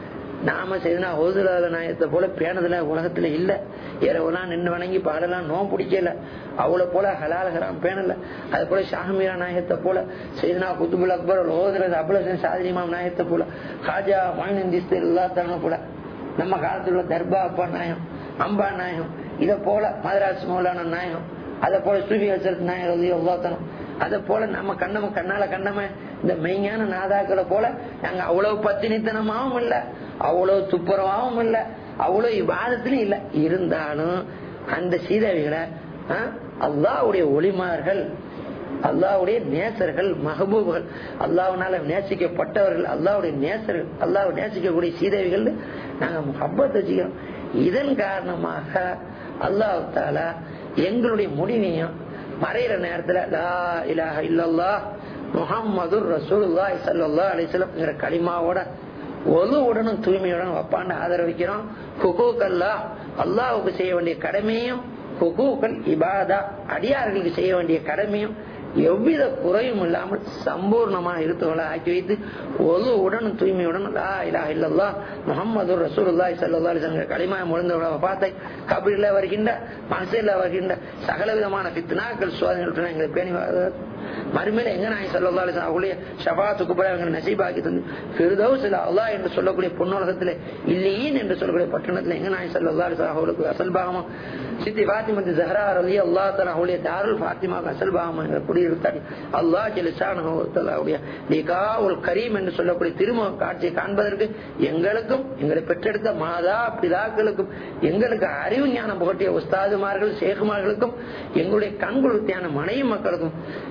நாம செய்தனா ஹுதுலால நாயகத்தை போல பேணதுல உலகத்துல இல்ல. இரவுலாம் நின்று வணங்கி பாடலாம் நோம் பிடிக்கல, அவ்வளவு போல ஹலால் ஹராம் பேணல. அது போல ஷாஹமீரா நாயகத்தை போல செய்தனா குத்துபுல் அக்பர் ஓதுறது அபுல் சாதிரி இமாம் நாயகத்தை போல ஹாஜா மாயினந்திஸ்தா போல நம்ம காலத்துல உள்ள தர்பா அப்பா நாயகம் அம்பா நாயகம் இத போல மதராஸ் மௌலானா நாயகம் அதை போல சூஃபி ஹசரத் நாயகம் அல்லாஹ் அதை போல நம்ம கண்ணால கண்ணம இந்த மெய்ஞான நாதாக்களை போல நாங்க அவ்வளவு பத்தினித்தனமாவும் இல்ல, அவ்வளவு துப்புரவாவும் இல்ல, அவ்வளவு இபாதத்திலும் இல்ல. இருந்தாலும் அந்த சீதவிகளை அல்லாஹ்வுடைய ஒளிமார்கள், அல்லாஹ்வுடைய நேசர்கள், மஹபூபுகள், அல்லாஹ்வினால நேசிக்கப்பட்டவர்கள், அல்லாஹ்வுடைய நேசர்கள், அல்லாஹ் நேசிக்கக்கூடிய சீதவிகள் நாங்க முஹப்பத் வச்சுக்கிறோம். இதன் காரணமாக அல்லாஹ் தஆலா எங்களுடைய முடிவையும் மறையிற நேரத்துல லா இலாஹ இல்லல்லாஹ் முஹம்மதுர் ரசூலுல்லாஹி ஸல்லல்லாஹு அலைஹி வஸல்லம் கலிமாவோட ஒழுவுடனும் தூய்மையுடன் வப்பான்னு ஆதரவிக்கிறோம். ஹுகூக்கல்லாஹ், அல்லாஹ்வுக்கு செய்ய வேண்டிய கடமையும், ஹுகூக்கல் இபாதா, அடியார்களுக்கு செய்ய வேண்டிய கடமையும் எவ்வித குறையும் இல்லாமல் சம்பூர்ணமா இருத்தவளை ஆக்கி வைத்து ஒழுவுடனும் தூய்மையுடன் லா இலாஹ இல்லல்லாஹ் முஹம்மதுர் ரசூலுல்லாஹி ஸல்லல்லாஹு அலைஹி வஸல்லம் கலிமா முழுந்தவளை வஃபாத்தை கபரில வருகின்ற மஹ்ஷரில வருகின்ற சகல விதமான ஃபித்னாக்கள் சோதனைகள் எங்களை பேணி மறுமையில எங்க நாயகம் ஸல்லல்லாஹு அலைஹி வஸல்லம் அவங்களுடைய ஷஃபாஅத்துக்கு பிறகு எங்களை நசீபாக்கி தந்து ஃபிர்தௌஸ்ல அல்லாஹ் என்று சொல்லக்கூடிய பொன்னுலகத்திலே இல்லீன் என்று சொல்லக்கூடிய பட்டணத்துல எங்க நாயகம் ஸல்லல்லாஹு அலைஹி வஸல்லம் அவங்களுக்கு அசல் பாகமா சித்தி ஃபாத்திமா ஸஹ்ரா ரலியல்லாஹு தஆலா அவங்களுடைய தாருல் ஃபாத்திமாவுக்கு அசல் பாகமா குடியிருத்தாடி அல்லாஹ் ஜல்லஷானஹு வ தஆலாவுடைய லிகாஉல் கரீம் என்று சொல்லக்கூடிய திருமுக காட்சியை காண்பதற்கு எங்களுக்கும் எங்களை பெற்றெடுத்த மாதா பிதாக்களுக்கும் எங்களுக்கு அறிவு ஞானம் புகட்டிய உஸ்தாதுமார்கள் ஷேகுமார்களுக்கும் எங்களுடைய கண்குளுத்தியான மனைவி மக்களுக்கும்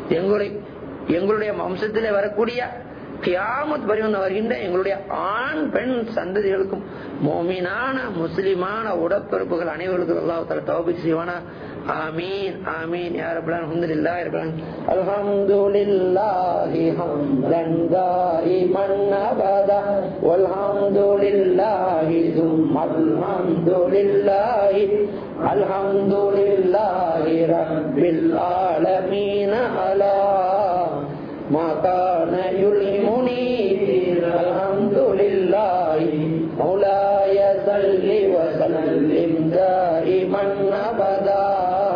எங்களுடைய வம்சத்திலே வரக்கூடிய கியாமத் பரிவந்த வருகின்ற எங்களுடைய ஆண் பெண் சந்ததிகளுக்கும் மோமினான முஸ்லிமான உடற்பிறப்புகள் அனைவருக்கும் அல்லாஹ் தஆலா தௌபீக் செய்வானா. ஆமீன் ஆமீன் யா ரப்பல் அல்ஹம்துலில்லாஹி ரப்பில் அல்ஹம்துலில்லாஹி ஹம்தன் தாயிமன் அபதா வல்ஹம்துலில்லாஹி தும்மல் ஹம்துலில்லாஹி அல்ஹம்துலில்லாஹி ரப்பில் ஆலமீன் அலா ما كان يلهمني الحمد لله مولاي صل وسلم دائما ابدا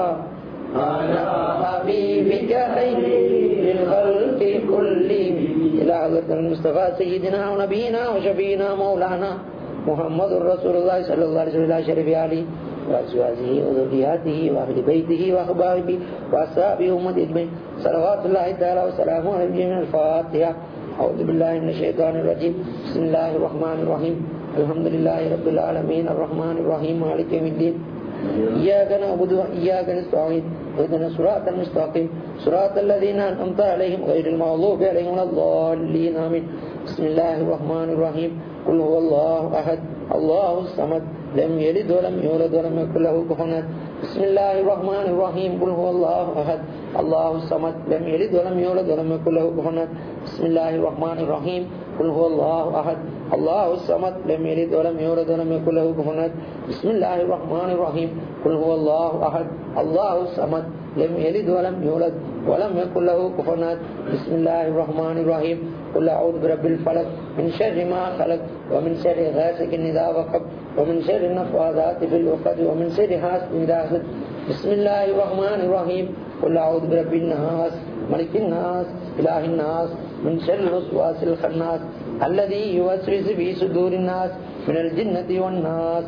على حبيبك خير الخلق كلهم الى حضرة المصطفى سيدنا ونبينا وشفينا مولانا محمد رسول الله صلى الله عليه وسلم شريف علي وأزواجه وذرياته وأهل بيته وأحبابه وأصحابه أمته أجمعين صلوات الله تعالى وسلامه على الجميع. الفاتحة. أعوذ بالله من الشيطان الرجيم. بسم الله الرحمن الرحيم. الحمد لله رب العالمين الرحمن الرحيم مالك يوم الدين إياك نعبد وإياك نستعين اهدنا الصراط المستقيم صراط الذين أنعمت عليهم غير المغضوب عليهم ولا الضالين آمين. بسم الله الرحمن الرحيم. قل هو الله أحد الله الصمد لم يلد ولم يولد ولم يكن له كفوا أحد. بسم الله الرحمن الرحيم. قل هو الله أحد الله الصمد لم يلد ولم يولد ولم يكن له كفوا أحد. بسم الله الرحمن الرحيم. قل هو الله أحد الله الصمد لم يلد ولم يولد ولم يكن له كفوا أحد. بسم الله الرحمن الرحيم. قل هو الله أحد الله الصمد لم يلد ولم يولد ولم يكن له كفوا أحد. بسم الله الرحمن الرحيم. قل أعوذ برب الفلق من شر ما خلق ومن شر غاسق إذا وقب ومن شر النفاثات في العقد ومن شر حاسد إذا حسد. بسم الله الرحمن الرحيم. قل أعوذ برب الناس ملك الناس إله الناس من شر الوسواس الخناس الذي يوسوس في صدور الناس من الجنة والناس.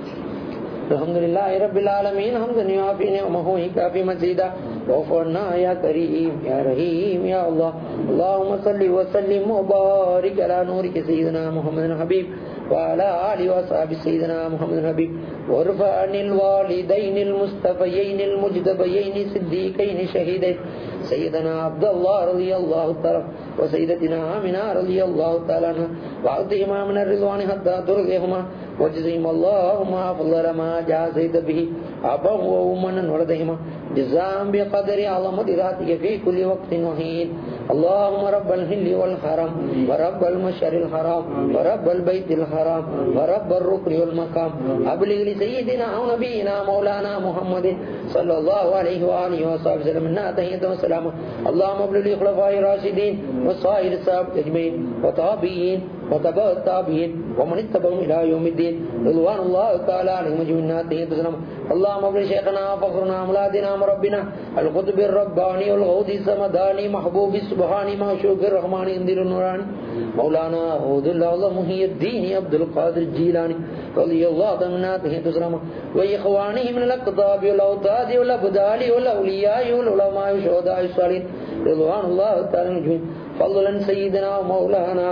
الحمد لله رب العالمين حمدا يوافي نعمه ويكافي مزيدا. واعف عنا يا كريم يا رحيم يا الله. اللهم صل وسلم وبارك على نورك سيدنا محمد الحبيب وعلى آله وصحبه سيدنا محمد الحبيب. وارفع عن الوالدين المصطفيين المجتبيين صديقين شهيدين سيدنا عبد الله رضي الله تعالى وسيدتنا آمنة رضي الله تعالى عنها وأعطهما من الرضوان حتى ترضيهما وجزهم اللهم أفضل ما جازيت به أبا وأمنا ولدهما جزاء بقدر عظمة ذاتك في كل وقت وحين. اللهم رب الهل والحرم ورب المشعر الحرام ورب البيت الحرام ورب الركن والمقام أبلغ لسيدنا ونبينا مولانا محمد صلى الله عليه وآله وصحبه وسلم منا تحية وسلام. اللهم ابلغ للخلفاء الراشدين وصائر الصحابة أجمعين وتابعين وتبع التابعين ومن اتبعهم إلى يوم الدين رضوان الله تعالى عليهم أجمعين تحية وسلام. اللهم ابلغ شيخنا فخرنا مولادنا مربنا القطب الرباني والغوث السمداني محبوب السبحاني معشوق الرحمن انذر النوراني مولانا عبد الله محي الدين عبد القادر الجيلاني رضي الله عنه تحية وسلام وإخوانه من الأقطاب والأوتاد والأبدال والأولياء والعلماء والشهداء الصالحين رضوان الله تعالى عليهم. فضلا سيدنا ومولانا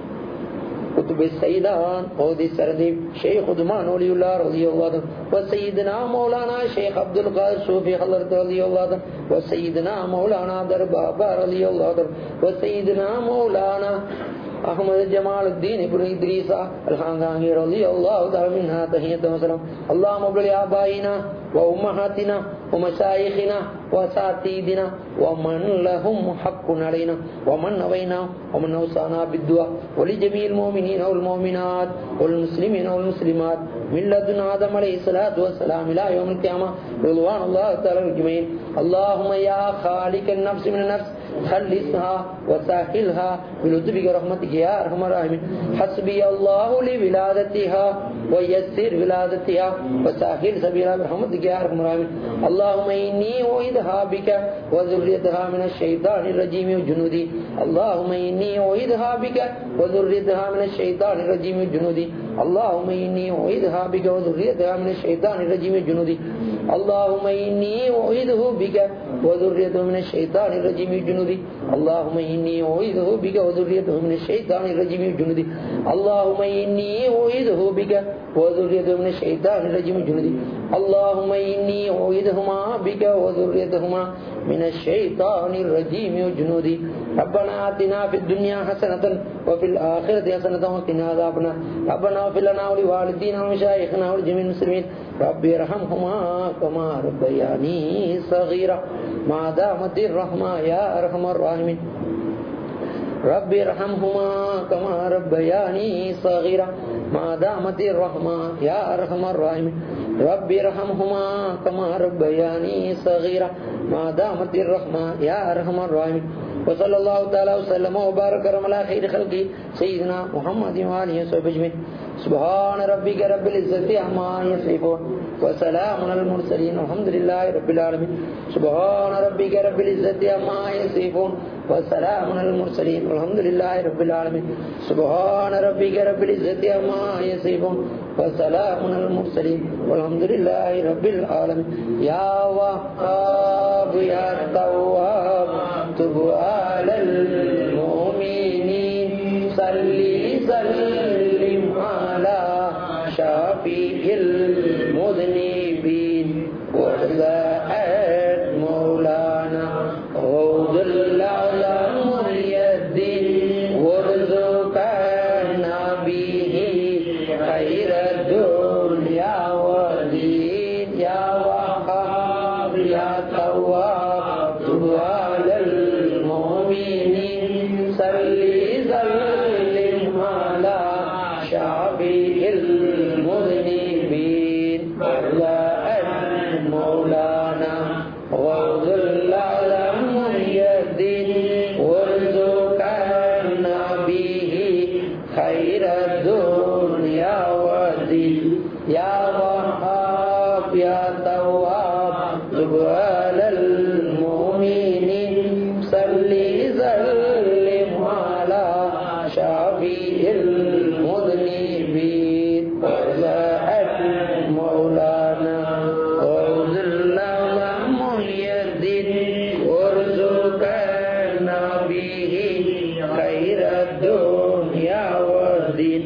قطب السيدان قوضي السرديب شيخ عثمان ولي الله رضي الله عنه وسيدنا مولانا شيخ عبد القادر صوفي حضرت رضي الله عنه وسيدنا مولانا دربابا رضي الله عنه وسيدنا مولانا أحمد جمال الدين ابن إدريس الخانقاني رضي الله تعالى منها تحية وسلام. اللهم ابلغ آبائنا وأمهاتنا ومشايخنا وأساتذتنا ومن لهم حق علينا ومن نوينا ومن أوصانا بالدعاء ولجميع المؤمنين والمؤمنات والمسلمين والمسلمات من لدن آدم عليه الصلاة والسلام إلى يوم القيامة رضوان الله تعالى أجمعين. اللهم يا خالق النفس من النفس خلصها وسهلها بلطفك رحمتك يا أرحم الراحمين. حسبي الله لولادتها ويسر ولادتها وسهل سبيلها برحمتك يا أرحم الراحمين. اللهم إني أعيذها بك وذريتها من الشيطان الرجيم وجنودي. اللهم إني أعيذها بك وذريتها من الشيطان الرجيم وجنودي. اللهم إني أعيذها بك وذريتها من الشيطان الرجيم وجنودي. اللهم إني أعيذه بك وذريته من الشيطان الرجيم وجنودي. اللهم إني أعيذه بك وذريته من الشيطان الرجيم وجنودي. اللهم إني أعيذه بك وذريته من الشيطان الرجيم وجنودي. اللهم إني أعيذهما بك وذريتهما من الشيطان الرجيم وجنودي. ربنا آتنا في الدنيا حسنة وفي الآخرة حسنة وقنا عذاب النار. ربنا اغفر لنا ولوالدينا ومشايخنا ولجميع المسلمين ربي ارحمهما كما ربياني صغيرا ما دامت الرحمة يا أرحم الراحمين. ربي ارحمهما كما ربياني صغيرا ما دامت الرحمة يا أرحم الراحمين. ربي ارحمهما كما ربياني صغيرا ما دامت الرحمة يا أرحم الراحمين. وصلى الله تعالى وسلم وبارك على خير خلقه سيدنا محمد وآله وصحبه أجمعين. سبحان ربك رب العزة عما يصفون وسلام على المرسلين والحمد لله رب العالمين. سبحان ربك رب العزة عما يصفون وسلام على المرسلين والحمد لله رب العالمين. سبحان ربك رب العزة عما يصفون وسلام على المرسلين والحمد لله رب العالمين. يا وهاب يا تواب تب على المؤمنين صلي سلم على شفيع المذنبين وسعد مولانا عوض العالم محي الدين وارزقنا به خير الدنيا والدين. يا وهاب يا تواب تب على المؤمنين صلي سلم على شفيع المذنبين وسعد مولانا عوض العالم محي الدين وارزقنا به خير الدنيا والدين. يا وهاب يا تواب تب على المؤمنين صلي سلم على شفيع المذنبين وسعد مولانا عوض العالم محي الدين وارزقنا به خير الدنيا والدين.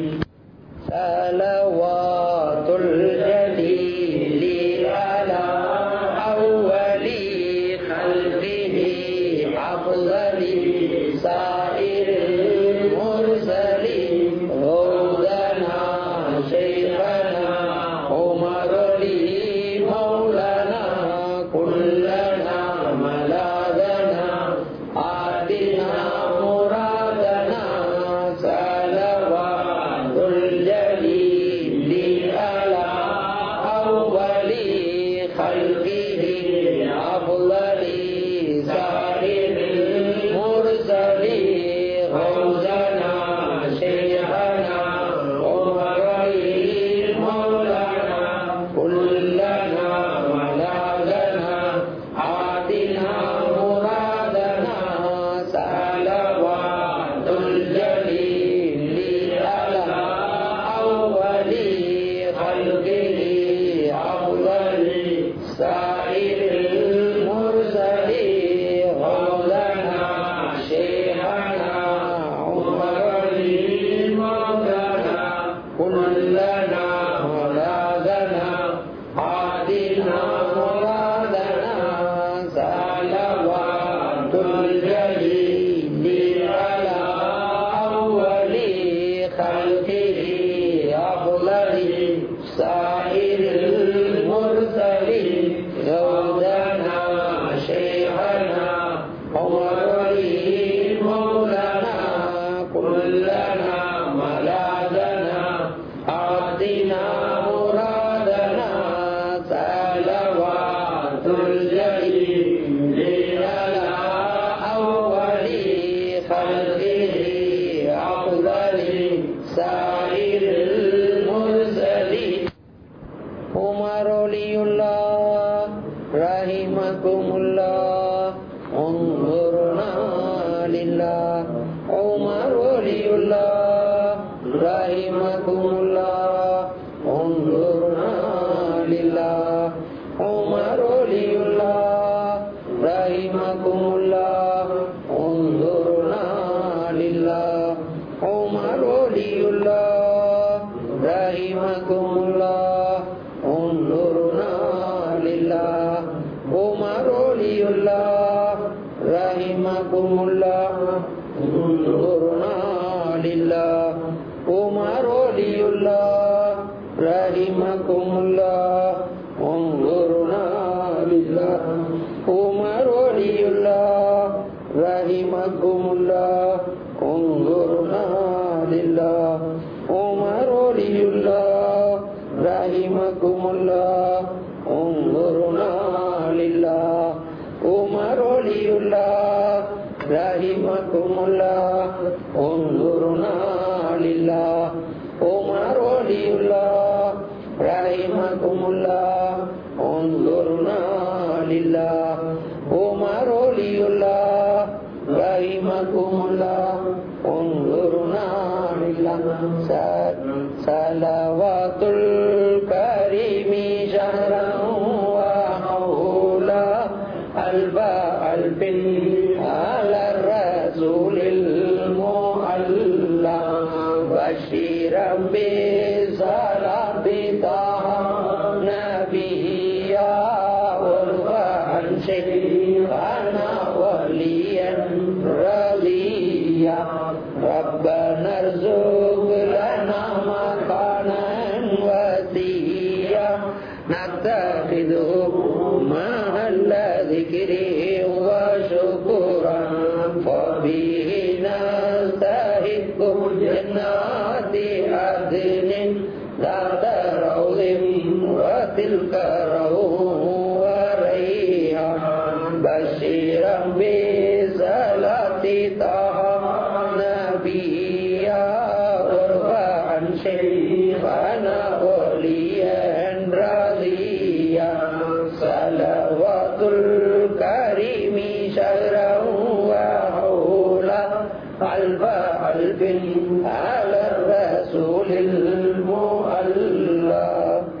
صلوات الجليل على أول خلقه أفضل سائر المرسلين. هدنا شيخنا عمر لي مولانا كلنا ملاذنا آتنا مرادنا. صلوات الجليل على أول خلقه أفضل سائر المرسلين. غوثنا شيخنا عمر لي مولانا كلنا ملاذنا آتنا مرادنا. صلوات الجليل على أول خلقه أفضل سائر المرسلين. غوثنا شيخنا عمر لي مولانا كلنا ملاذنا آتنا مرادنا. صلوات الجليل على أول خلقه أفضل سائر المرسلين. غوثنا شيخنا عمر لي مولانا كلنا ملاذنا آتنا مرادنا. صلوات الجليل على أول خلقه أفضل سائر المرسلين. عمر ولي الله رحمكم الله انظرنا لله. عمر ولي الله رحمكم الله انظرنا لله. عمر ولي الله رحمكم الله انظرنا لله. عمر ولي الله رحمكم الله انظرنا لله. عمر ولي الله رحمكم الله انظرنا لله. عمر ولي الله رحمكم الله انظرنا لله. عمر ولي الله رحمكم الله انظرنا لله. عمر ولي الله رحمكم الله انظرنا لله. ரஹிமகுமுல்லாஹ் உன்துருனா லில்லாஹ் உமர் வலியுல்லாஹ் ரஹிமகுமுல்லாஹ் உன்துருனா லில்லாஹ் உமர் வலியுல்லாஹ் ரஹிமகுமுல்லாஹ் உன்துருனா லில்லாஹ் ஸலவாத்துல் கரீமி ஷஹரன் வ ஹவுலா அல்பா அல்பின் அலர் ரசூலில் முஅல்லா பஷீரம் பி ஸலாத்தி தாஹா நபியா வ அன்ஷைஅனா வலியன் ரலியா ரப்பனா ர்ஸுக் லனா மகானன் வசியா நத்தகிது மஹல்ல ذكري وشكرا فبه نستحق جنات عدن ذات روض وتلك روض وريحان بشيرا بصلاة طه نبيا وارفعا شيخنا وليا رضيا صلوات الكريم شهرا وحولا ألف ألف على الرسول المؤلى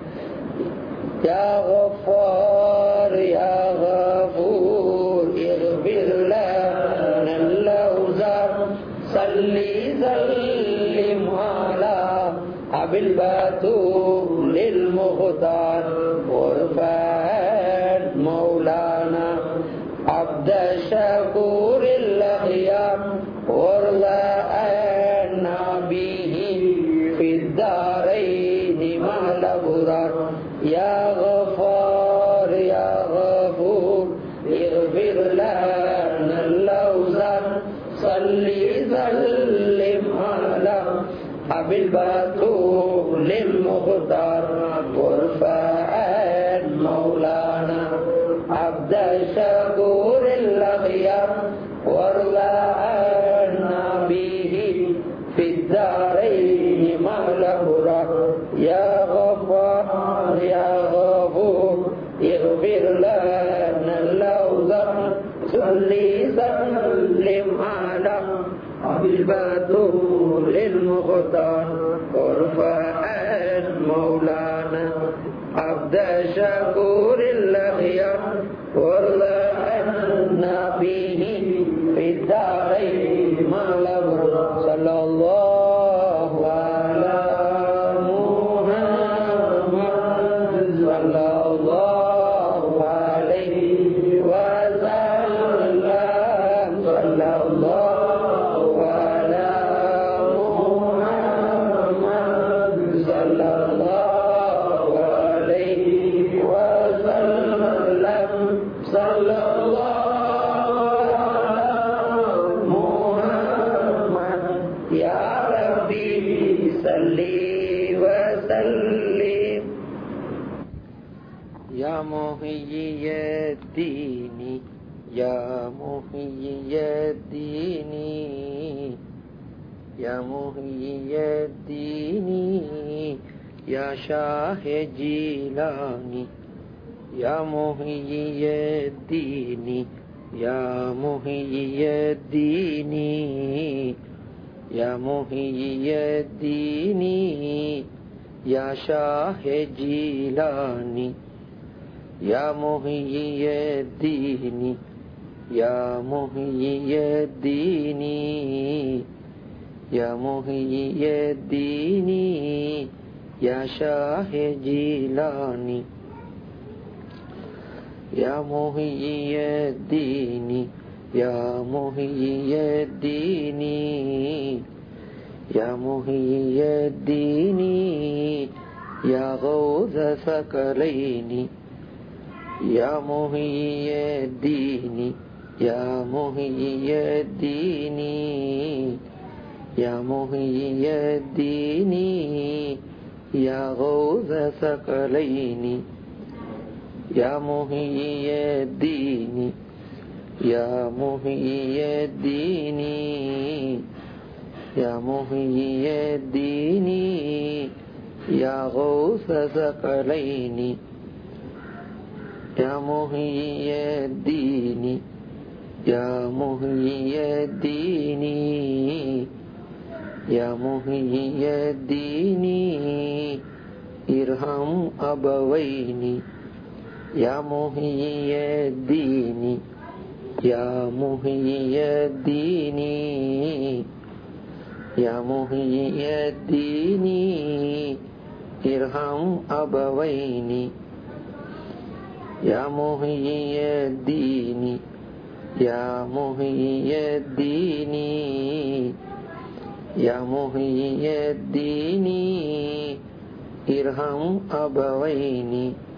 يا غفار يا غفور اغفر لنا الأوزار صلي سلم على أبي البتول المختار وارفع مولانا عبد الشكور الأخيار وارضى عنا به في الدارين مع الأبرار يا غفار يا غفور اغفر لنا الأوزار صلي سلم على أبي البتول المختار وارفع مولانا عبد الشكور الأخيار وارضى عنا به في الدارين مع الأبرار يا غفار يا غفور اغفر لنا الأوزار صلي سلم على أبي البتول المختار وارفع مولانا عبد الشكور الأخيار وارضى عنا به في الدارين مع الأبرار صلى الله على محمد صلى الله عليه وسلم صلى الله على محمد صلى الله عليه وسلم صلى الله على محمد يا ربي صل وسلم يا محيي الدين يا محيي الدين يا محيي الدين يا شاه جيلاني يا محيي الدين يا محيي الدين يا محيي الدين يا شاه جيلاني يا محيي الدين يا محيي الدين يا محيي الدين يا شاه جيلاني يا محيي الدين يا محيي الدين يا محيي الدين يا غوث ثقلين يا محيي الدين يا محيي الدين يا محيي الدين يا غوث ثقلين يا محيي الدين يا محيي الدين يا محيي الدين يا غوث ثقلين يا محيي الدين يا محيي الدين يا محيي الدين ارحم أبوين يا محيي الدين يا محيي الدين يا محيي الدين ارحم أبوين يا محيي الدين يا محيي الدين يا محيي الدين ارحم أبوين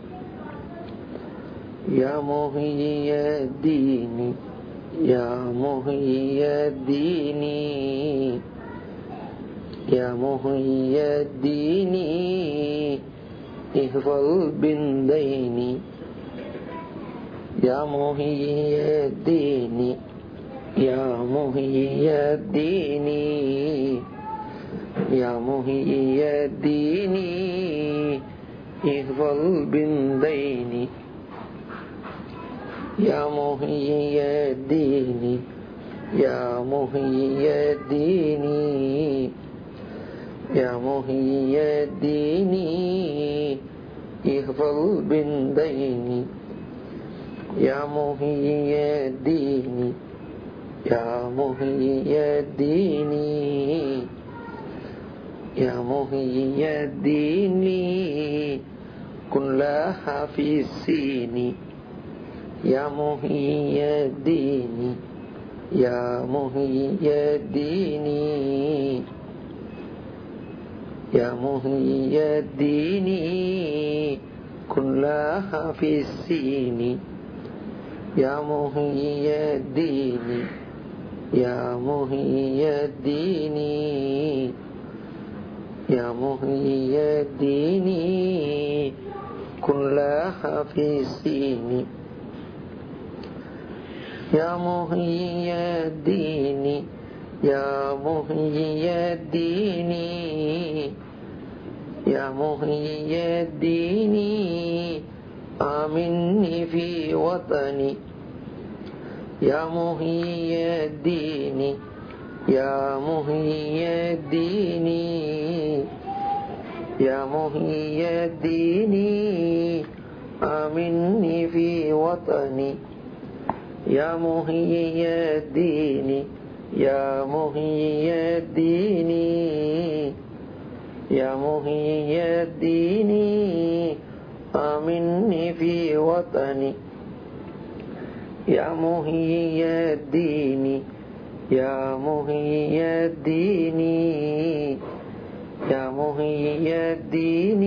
يا محيي الدين يا محيي الدين يا محيي الدين احفظ بندين يا محيي الدين يا محيي الدين يا محيي الدين احفظ بندين يا محيي الدين يا محيي الدين يا محيي الدين احفظ بندين يا محيي الدين يا محيي الدين يا محيي الدين كن لها في السين يا محيي الدين يا محيي الدين يا محيي الدين كن لها في السين يا محيي الدين يا محيي الدين يا محيي الدين كن لها في السين يا محيي الدين يا محيي الدين يا محيي الدين آمني في وطني يا محيي الدين يا محيي الدين يا محيي الدين آمني في وطني يا محيي الدين يا محيي الدين يا محيي الدين آمني في وطني يا محيي الدين يا محيي الدين يا محيي الدين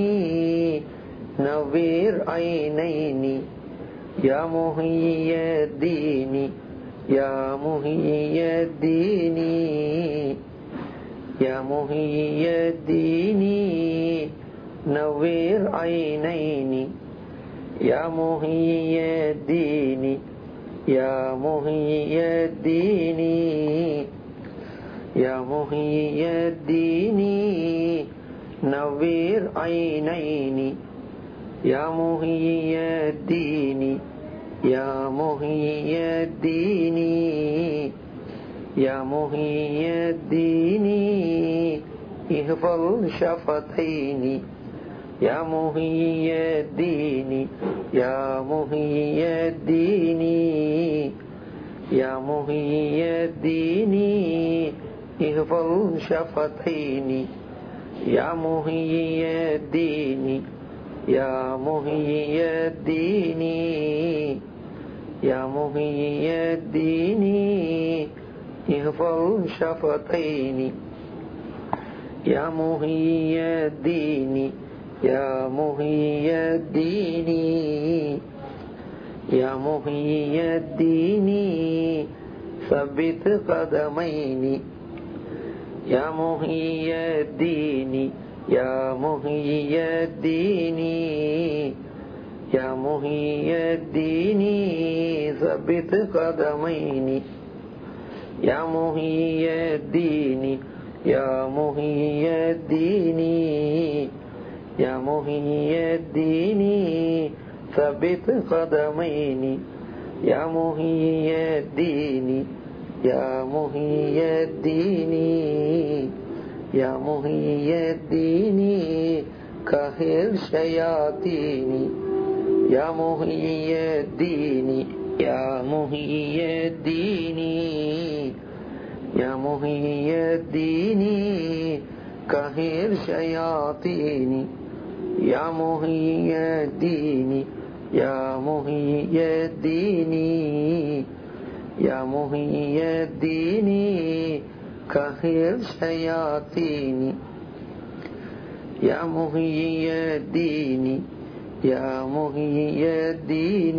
نوّر عينيني يا محيي الدين يا محيي الدين يا محيي الدين نوّر عينيني يا محيي الدين يا محيي الدين يا محيي الدين نوّر عينيني يا محيي الدين يا محيي الدين يا محيي الدين احفظ شفتين يا محيي الدين يا محيي الدين يا محيي الدين احفظ شفتين يا محيي الدين يا محيي الدين يا محيي الدين احفظ شفتين يا محيي الدين يا محيي الدين يا محيي الدين ثبت قدمين يا محيي الدين يا محيي الدين يا محيي الدين ثبت قدميني يا محيي الدين يا محيي الدين يا محيي الدين ثبت قدميني يا محيي الدين يا محيي الدين يا محيي الدين كهر شياطين يا محيي الدين يا محيي الدين يا محيي الدين كهر شياطين يا محيي الدين يا محيي الدين يا محيي الدين كهر شياطين يا محيي الدين يا محيي الدين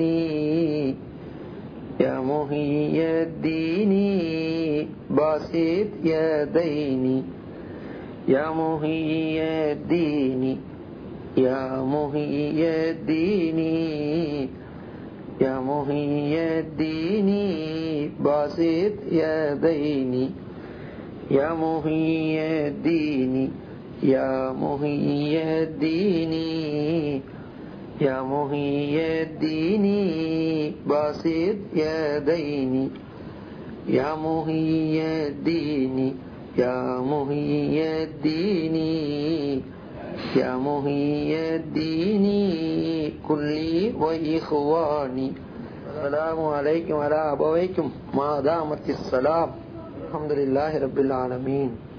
يا محيي الدين باسط يدين يا محيي الدين يا محيي الدين يا محيي الدين باسط يدين يا محيي الدين يا محيي الدين يا محيي الدين باسط يدين يا محيي الدين يا محيي الدين يا محيي الدين كلي وإخواني. السلام عليكم وعلى أبويكم ما دامت السلام. الحمد لله رب العالمين.